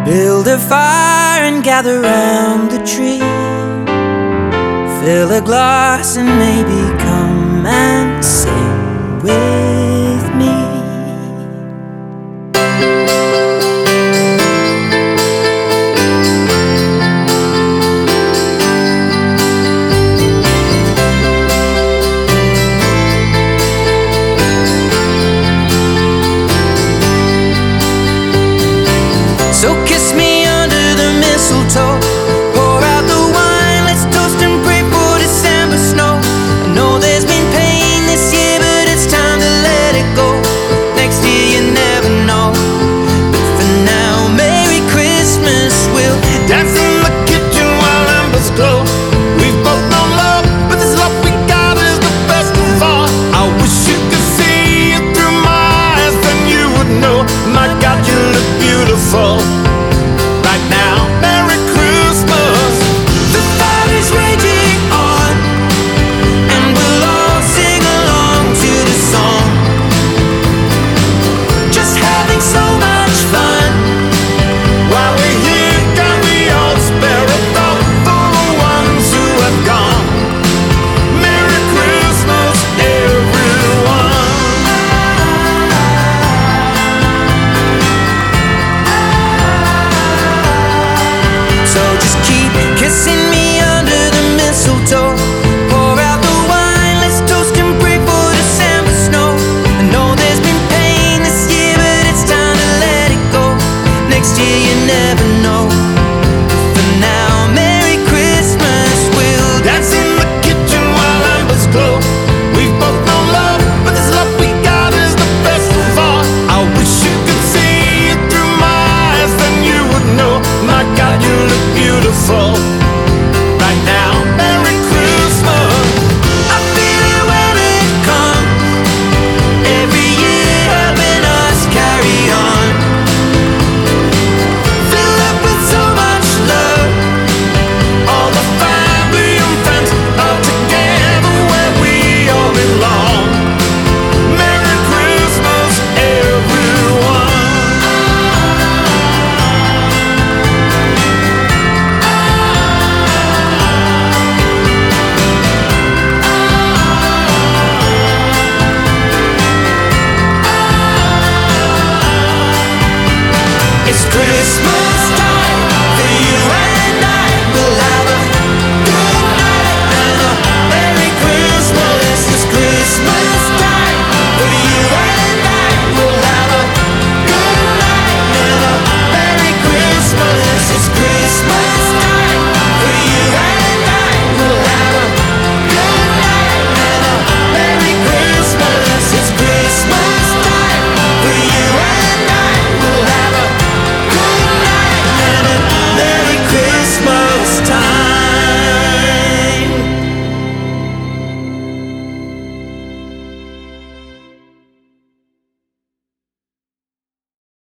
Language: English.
Build a fire and gather round the tree. Fill a glass and maybe come and sing with me. So kiss me under the mistletoe. Pour out the wine, let's toast and pray for December snow. I know there's been pain this year, but it's time to let it go. Next year you never know. But for now, Merry Christmas. We'll Dance in the kitchen while embers glow. We've both known love, but this love we got is the best of all. I wish you could see it through my eyes, then you would know. My God, you look beautiful right now. Merry Christmas. The fire is raging on, and we'll all sing along to the song. Just having so much fun. While we're here, can we all spare a thought for the ones who have gone? Merry Christmas, everyone. So just keep kissing me under the mistletoe. Pour out the wine, let's toast and pray for December snow. I know there's been pain this year, but it's time to let it go. Next year you never know. For now, Merry Christmas. We'll Dance in the kitchen while embers glow. We've both known love, but this love we got is the best of all. I wish you could see it through my eyes, then you would know. My God, you look beautiful right now. Merry Christmas. I feel it when it comes. Every year helping us carry on. Fill up with so much love. All the family and friends are together where we all belong. Merry Christmas, everyone. It's Christmas.